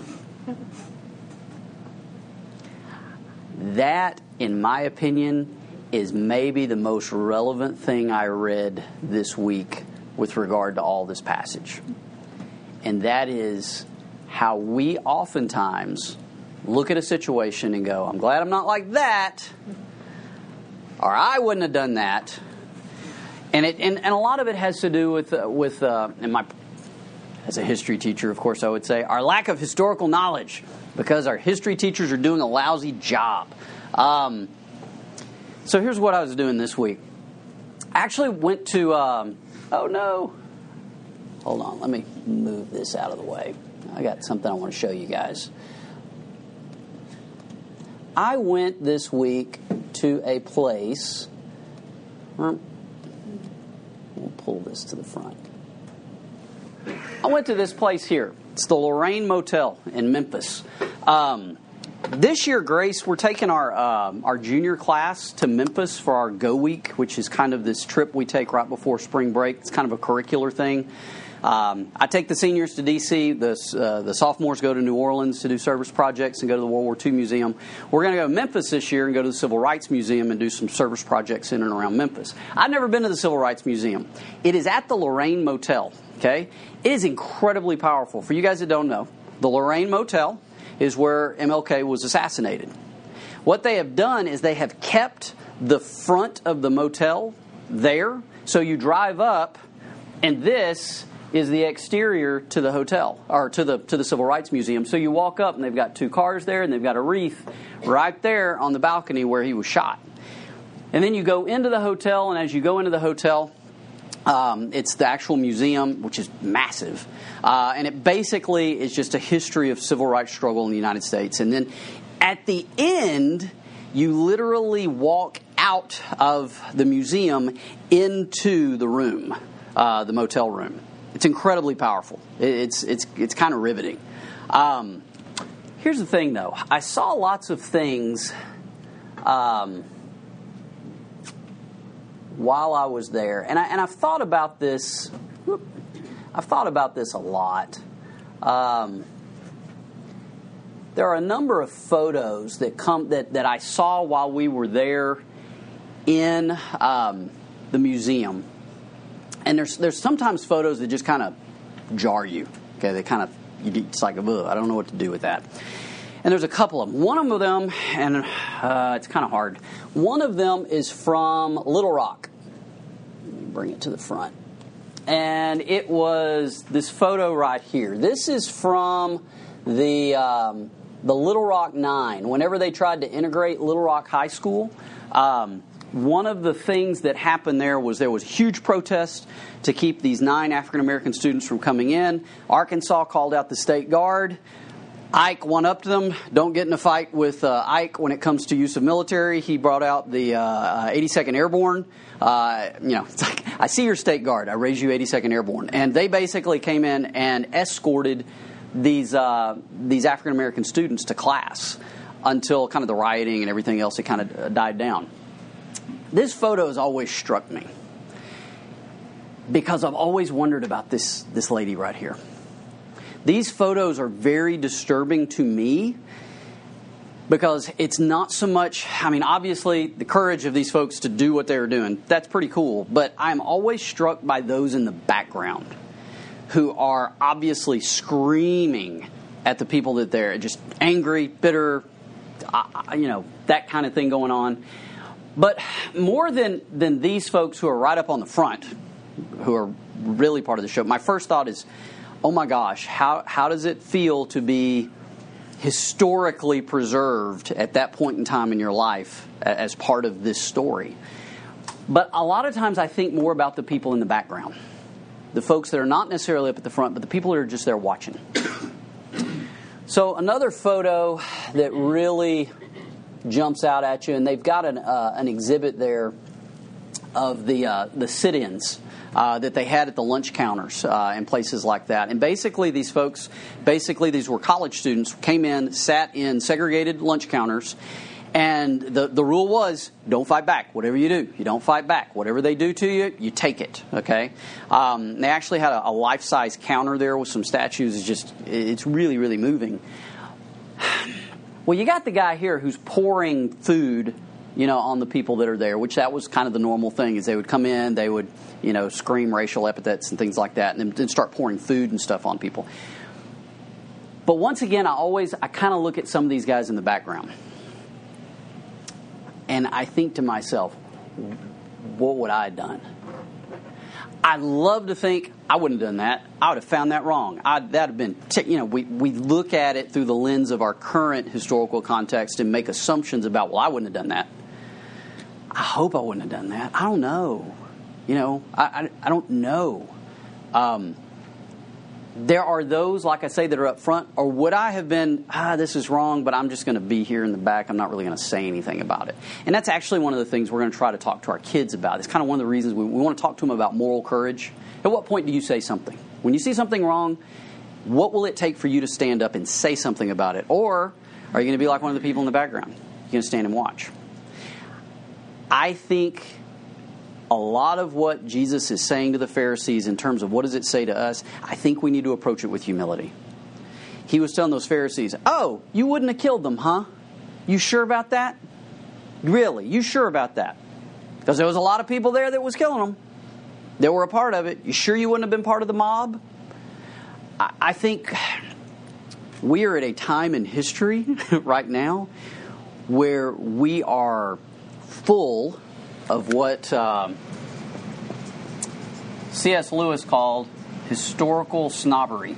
That, in my opinion, is maybe the most relevant thing I read this week with regard to all this passage. And that is how we oftentimes look at a situation and go, I'm glad I'm not like that, or I wouldn't have done that. And it and, and a lot of it has to do with, uh, with uh, and my, as a history teacher, of course, I would say, our lack of historical knowledge, because our history teachers are doing a lousy job. Um So here's what I was doing this week. I actually went to, um, oh no, hold on, let me move this out of the way. I got something I want to show you guys. I went this week to a place, we'll pull this to the front. I went to this place here. It's the Lorraine Motel in Memphis. Um, This year, Grace, we're taking our um, our junior class to Memphis for our Go Week, which is kind of this trip we take right before spring break. It's kind of a curricular thing. Um, I take the seniors to D C. The, uh, the sophomores go to New Orleans to do service projects and go to the World War Two Museum. We're going to go to Memphis this year and go to the Civil Rights Museum and do some service projects in and around Memphis. I've never been to the Civil Rights Museum. It is at the Lorraine Motel. Okay, it is incredibly powerful. For you guys that don't know, the Lorraine Motel is where M L K was assassinated. What they have done is they have kept the front of the motel there. So you drive up, and this is the exterior to the hotel, or to the to the Civil Rights Museum. So you walk up, and they've got two cars there, and they've got a wreath right there on the balcony where he was shot. And then you go into the hotel, and as you go into the hotel, um, it's the actual museum, which is massive. Uh, and it basically is just a history of civil rights struggle in the United States. And then at the end, you literally walk out of the museum into the room, uh, the motel room. It's incredibly powerful. It's it's it's kind of riveting. Um, here's the thing, though. I saw lots of things um, while I was there, and I and I've thought about this. Whoop, I've thought about this a lot. Um, There are a number of photos that come that, that I saw while we were there in um, the museum, and there's there's sometimes photos that just kind of jar you. Okay, they kind of it's like ugh, I don't know what to do with that. And there's a couple of them. One of them, and uh, it's kind of hard. One of them is from Little Rock. Let me bring it to the front, and it was this photo right here. This is from the. Um, The Little Rock Nine, whenever they tried to integrate Little Rock High School, um, one of the things that happened there was there was a huge protest to keep these nine African-American students from coming in. Arkansas called out the state guard. Ike went up to them. Don't get in a fight with uh, Ike when it comes to use of military. He brought out the uh, eighty-second Airborne. Uh, you know, it's like, I see your state guard. I raise you eighty-second Airborne. And they basically came in and escorted these uh, these African-American students to class until kind of the rioting and everything else had kind of died down. This photo has always struck me because I've always wondered about this, this lady right here. These photos are very disturbing to me because it's not so much, I mean, obviously the courage of these folks to do what they were doing, that's pretty cool, but I'm always struck by those in the background who are obviously screaming at the people that they're just angry, bitter, uh, you know, that kind of thing going on. But more than, than these folks who are right up on the front, who are really part of the show, my first thought is, oh my gosh, how how does it feel to be historically preserved at that point in time in your life as part of this story? But a lot of times I think more about the people in the background. The folks that are not necessarily up at the front, but the people that are just there watching. So another photo that really jumps out at you, and they've got an uh, an exhibit there of the uh, the sit-ins uh, that they had at the lunch counters uh, and places like that. And basically, these folks, basically these were college students, came in, sat in segregated lunch counters. And the, the rule was, don't fight back. Whatever you do, you don't fight back. Whatever they do to you, you take it, okay? Um, they actually had a, a life-size counter there with some statues. It's just, it's really, really moving. Well, you got the guy here who's pouring food, you know, on the people that are there, which that was kind of the normal thing, is they would come in, they would, you know, scream racial epithets and things like that, and then start pouring food and stuff on people. But once again, I always, I kind of look at some of these guys in the background. And I think to myself, what would I have done? I love to think I wouldn't have done that. I would have found that wrong. I'd, that'd have been, t- you know, we, we look at it through the lens of our current historical context and make assumptions about, well, I wouldn't have done that. I hope I wouldn't have done that. I don't know. You know, I, I, I don't know. Um, there are those, like I say, that are up front. Or would I have been, ah, this is wrong, but I'm just going to be here in the back. I'm not really going to say anything about it. And that's actually one of the things we're going to try to talk to our kids about. It's kind of one of the reasons we, we want to talk to them about moral courage. At what point do you say something? When you see something wrong, what will it take for you to stand up and say something about it? Or are you going to be like one of the people in the background? You're going to stand and watch. I think a lot of what Jesus is saying to the Pharisees in terms of what does it say to us, I think we need to approach it with humility. He was telling those Pharisees, oh, you wouldn't have killed them, huh? You sure about that? Really? You sure about that? Because there was a lot of people there that was killing them. They were a part of it. You sure you wouldn't have been part of the mob? I, I think we are at a time in history right now where we are full of what um, C S Lewis called historical snobbery,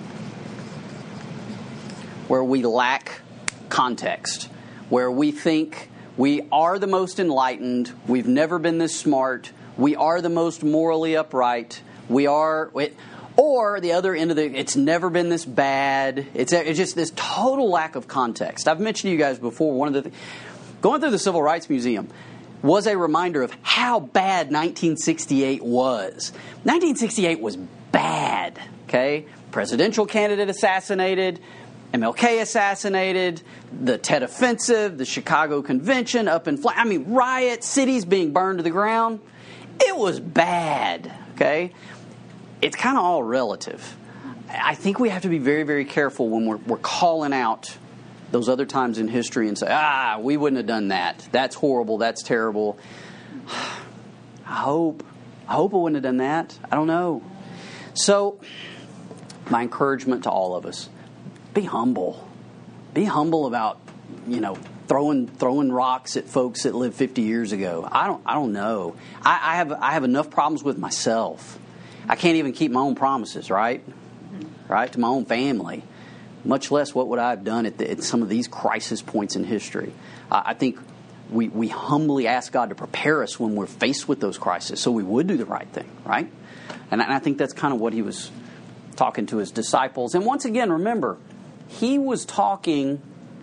where we lack context, where we think we are the most enlightened, we've never been this smart, we are the most morally upright, we are... Or the other end of the, it's never been this bad. It's, it's just this total lack of context. I've mentioned to you guys before, one of the going through the Civil Rights Museum was a reminder of how bad nineteen sixty-eight was. nineteen sixty-eight was bad, okay? Presidential candidate assassinated, M L K assassinated, the Tet Offensive, the Chicago Convention up in flames. I mean, riots, cities being burned to the ground. It was bad, okay? It's kind of all relative. I think we have to be very, very careful when we're, we're calling out those other times in history and say, ah, we wouldn't have done that. That's horrible. That's terrible. I hope. I hope I wouldn't have done that. I don't know. So, my encouragement to all of us, be humble. Be humble about, you know, throwing throwing rocks at folks that lived fifty years ago. I don't I don't know. I, I have I have enough problems with myself. I can't even keep my own promises, right? Right? To my own family. Much less what would I have done at, the, at some of these crisis points in history. Uh, I think we, we humbly ask God to prepare us when we're faced with those crises so we would do the right thing, right? And, and I think that's kind of what he was talking to his disciples. And once again, remember, he was talking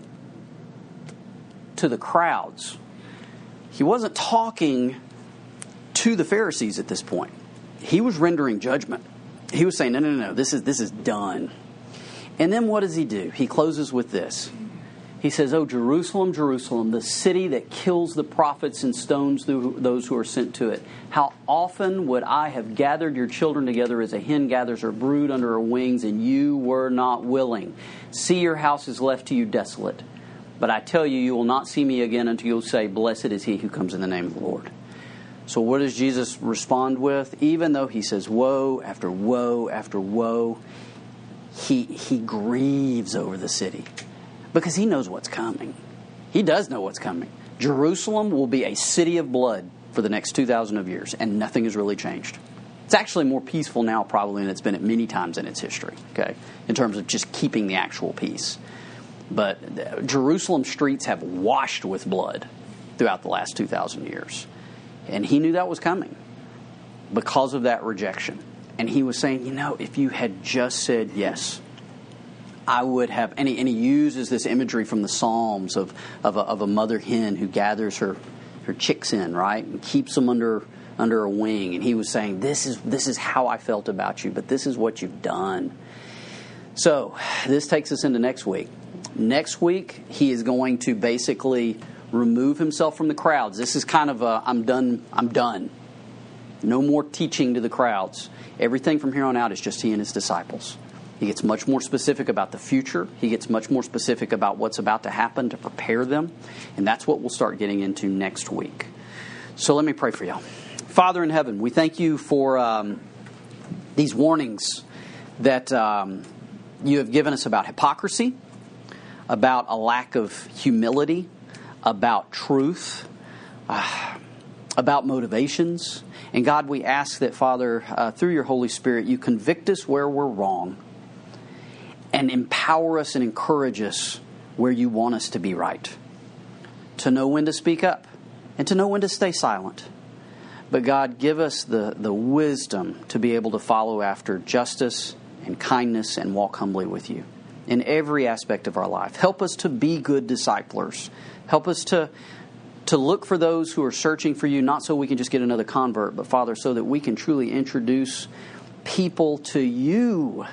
to the crowds. He wasn't talking to the Pharisees at this point. He was rendering judgment. He was saying, no, no, no, no, this is this is done. And then what does he do? He closes with this. He says, oh, Jerusalem, Jerusalem, the city that kills the prophets and stones those who are sent to it. How often would I have gathered your children together as a hen gathers her brood under her wings, and you were not willing. See, your house is left to you desolate. But I tell you, you will not see me again until you'll say, blessed is he who comes in the name of the Lord. So what does Jesus respond with? Even though he says woe after woe after woe, he he grieves over the city because he knows what's coming. He does know what's coming. Jerusalem will be a city of blood for the next two thousand of years, and nothing has really changed. It's actually more peaceful now probably than it's been at many times in its history, okay, in terms of just keeping the actual peace. But Jerusalem streets have washed with blood throughout the last two thousand years. And he knew that was coming because of that rejection. And he was saying, you know, if you had just said yes, I would have... And he, and he uses this imagery from the Psalms of, of, a, of a mother hen who gathers her, her chicks in, right? And keeps them under under a wing. And he was saying, this is this is how I felt about you, but this is what you've done. So this takes us into next week. Next week, he is going to basically... remove himself from the crowds. This is kind of a, I'm done, I'm done. No more teaching to the crowds. Everything from here on out is just he and his disciples. He gets much more specific about the future. He gets much more specific about what's about to happen to prepare them. And that's what we'll start getting into next week. So let me pray for you. Father in heaven, we thank you for um, these warnings that um, you have given us about hypocrisy, about a lack of humility, about truth, uh, about motivations. And God, we ask that, Father, uh, through your Holy Spirit, you convict us where we're wrong and empower us and encourage us where you want us to be right, to know when to speak up and to know when to stay silent. But God, give us the, the wisdom to be able to follow after justice and kindness and walk humbly with you in every aspect of our life. Help us to be good disciplers. Help us to, to look for those who are searching for you, not so we can just get another convert, but, Father, so that we can truly introduce people to you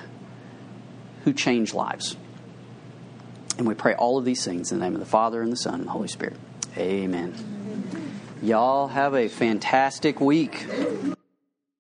who change lives. And we pray all of these things in the name of the Father, and the Son, and the Holy Spirit. Amen. Y'all have a fantastic week.